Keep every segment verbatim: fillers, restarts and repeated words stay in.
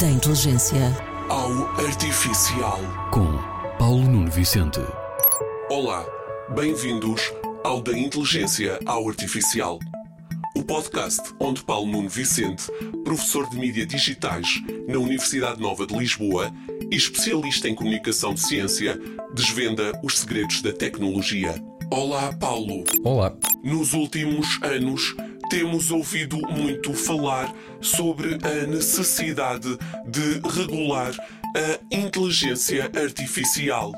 da inteligência ao artificial. Com Paulo Nuno Vicente. Olá, bem-vindos ao Da Inteligência ao Artificial. O podcast onde Paulo Nuno Vicente, professor de mídia digitais na Universidade Nova de Lisboa e especialista em comunicação de ciência, desvenda os segredos da tecnologia. Olá, Paulo. Olá. Nos últimos anos, temos ouvido muito falar sobre a necessidade de regular a inteligência artificial.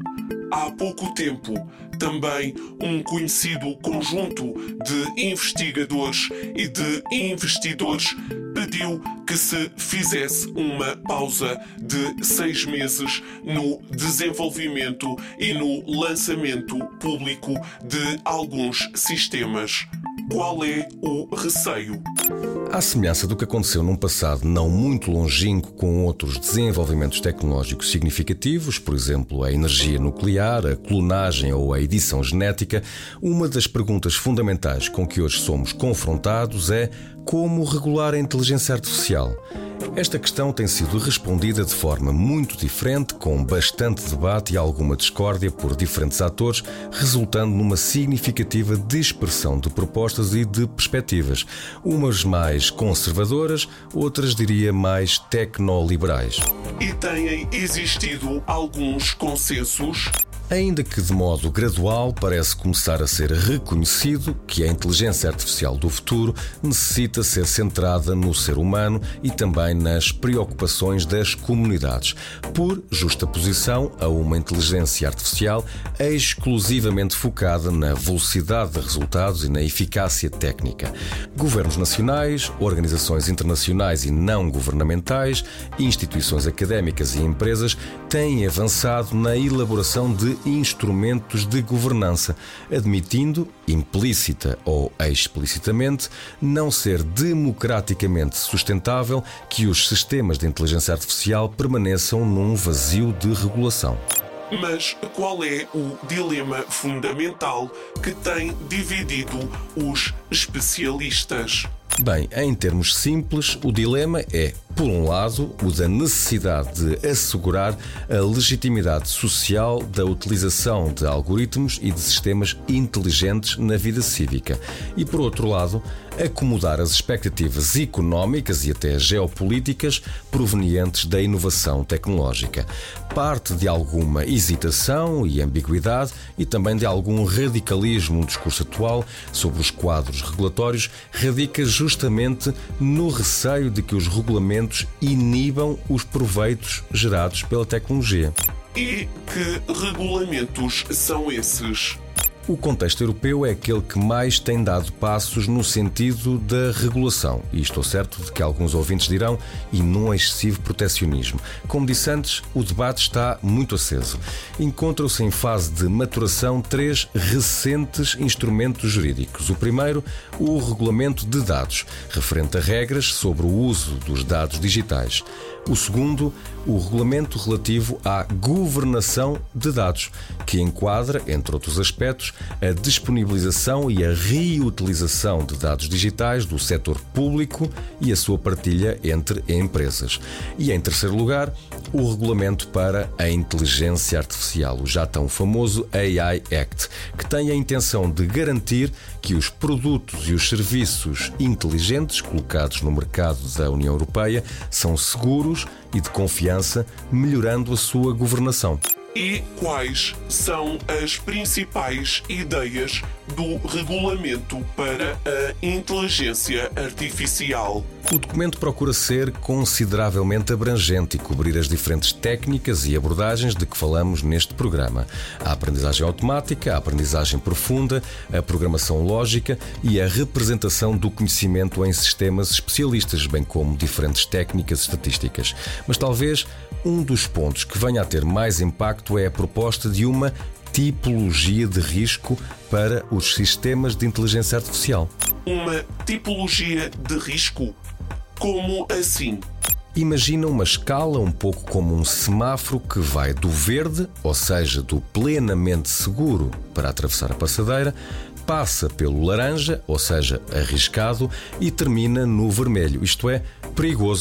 Há pouco tempo, também um conhecido conjunto de investigadores e de investidores pediu que se fizesse uma pausa de seis meses no desenvolvimento e no lançamento público de alguns sistemas. Qual é o receio? À semelhança do que aconteceu num passado não muito longínquo com outros desenvolvimentos tecnológicos significativos, por exemplo, a energia nuclear, a clonagem ou a edição genética, uma das perguntas fundamentais com que hoje somos confrontados é como regular a inteligência artificial. Esta questão tem sido respondida de forma muito diferente, com bastante debate e alguma discórdia por diferentes atores, resultando numa significativa dispersão de propostas e de perspectivas, umas mais conservadoras, outras, diria, mais tecnoliberais. E têm existido alguns consensos? Ainda que de modo gradual, parece começar a ser reconhecido que a inteligência artificial do futuro necessita ser centrada no ser humano e também nas preocupações das comunidades, por justaposição a uma inteligência artificial exclusivamente focada na velocidade de resultados e na eficácia técnica. Governos nacionais, organizações internacionais e não governamentais, instituições académicas e empresas têm avançado na elaboração de instrumentos de governança, admitindo, implícita ou explicitamente, não ser democraticamente sustentável que os sistemas de inteligência artificial permaneçam num vazio de regulação. Mas qual é o dilema fundamental que tem dividido os especialistas? Bem, em termos simples, o dilema é, por um lado, o da necessidade de assegurar a legitimidade social da utilização de algoritmos e de sistemas inteligentes na vida cívica e, por outro lado, acomodar as expectativas económicas e até geopolíticas provenientes da inovação tecnológica. Parte de alguma hesitação e ambiguidade e também de algum radicalismo no discurso atual sobre os quadros regulatórios radica justamente no receio de que os regulamentos inibam os proveitos gerados pela tecnologia. E que regulamentos são esses? O contexto europeu é aquele que mais tem dado passos no sentido da regulação, e estou certo de que alguns ouvintes dirão, e num excessivo protecionismo. Como disse antes, o debate está muito aceso. Encontram-se em fase de maturação três recentes instrumentos jurídicos. O primeiro, o Regulamento de Dados, referente a regras sobre o uso dos dados digitais. O segundo, o regulamento relativo à governação de dados, que enquadra, entre outros aspectos, a disponibilização e a reutilização de dados digitais do setor público e a sua partilha entre empresas. E, em terceiro lugar, o regulamento para a inteligência artificial, o já tão famoso A I Act, que tem a intenção de garantir que os produtos e os serviços inteligentes colocados no mercado da União Europeia são seguros e de confiança, melhorando a sua governação. E quais são as principais ideias do regulamento para a inteligência artificial? O documento procura ser consideravelmente abrangente e cobrir as diferentes técnicas e abordagens de que falamos neste programa. A aprendizagem automática, a aprendizagem profunda, a programação lógica e a representação do conhecimento em sistemas especialistas, bem como diferentes técnicas estatísticas. Mas talvez um dos pontos que venha a ter mais impacto é a proposta de uma tipologia de risco para os sistemas de inteligência artificial. Uma tipologia de risco? Como assim? Imagina uma escala um pouco como um semáforo que vai do verde, ou seja, do plenamente seguro para atravessar a passadeira, passa pelo laranja, ou seja, arriscado, e termina no vermelho, isto é, perigoso,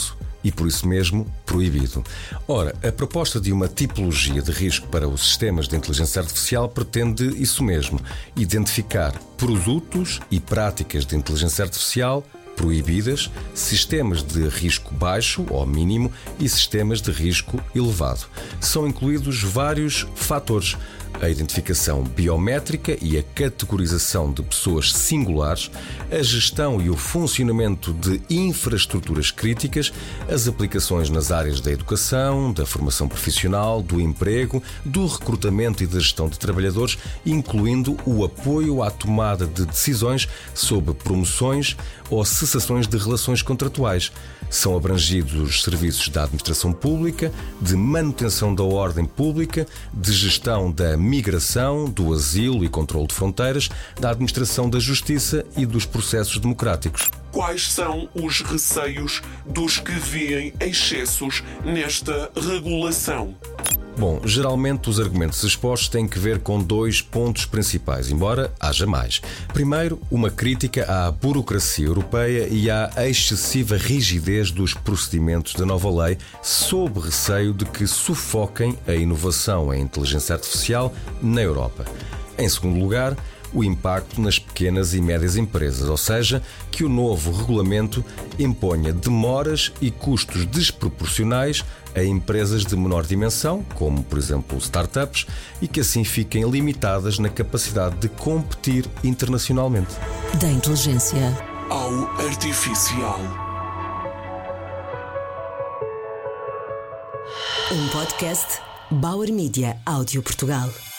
e, por isso mesmo, proibido. Ora, a proposta de uma tipologia de risco para os sistemas de inteligência artificial pretende isso mesmo: identificar produtos e práticas de inteligência artificial proibidas, sistemas de risco baixo ou mínimo e sistemas de risco elevado. São incluídos vários fatores: a identificação biométrica e a categorização de pessoas singulares, a gestão e o funcionamento de infraestruturas críticas, as aplicações nas áreas da educação, da formação profissional, do emprego, do recrutamento e da gestão de trabalhadores, incluindo o apoio à tomada de decisões sobre promoções ou cessações de relações contratuais. São abrangidos os serviços da administração pública, de manutenção da ordem pública, de gestão da migração, do asilo e controle de fronteiras, da administração da justiça e dos processos democráticos. Quais são os receios dos que veem excessos nesta regulação? Bom, geralmente os argumentos expostos têm que ver com dois pontos principais, embora haja mais. Primeiro, uma crítica à burocracia europeia e à excessiva rigidez dos procedimentos da nova lei, sob receio de que sufoquem a inovação em inteligência artificial na Europa. Em segundo lugar, o impacto nas pequenas e médias empresas, ou seja, que o novo regulamento imponha demoras e custos desproporcionais a empresas de menor dimensão, como por exemplo startups, e que assim fiquem limitadas na capacidade de competir internacionalmente. Da inteligência ao artificial. Um podcast Bauer Media Áudio Portugal.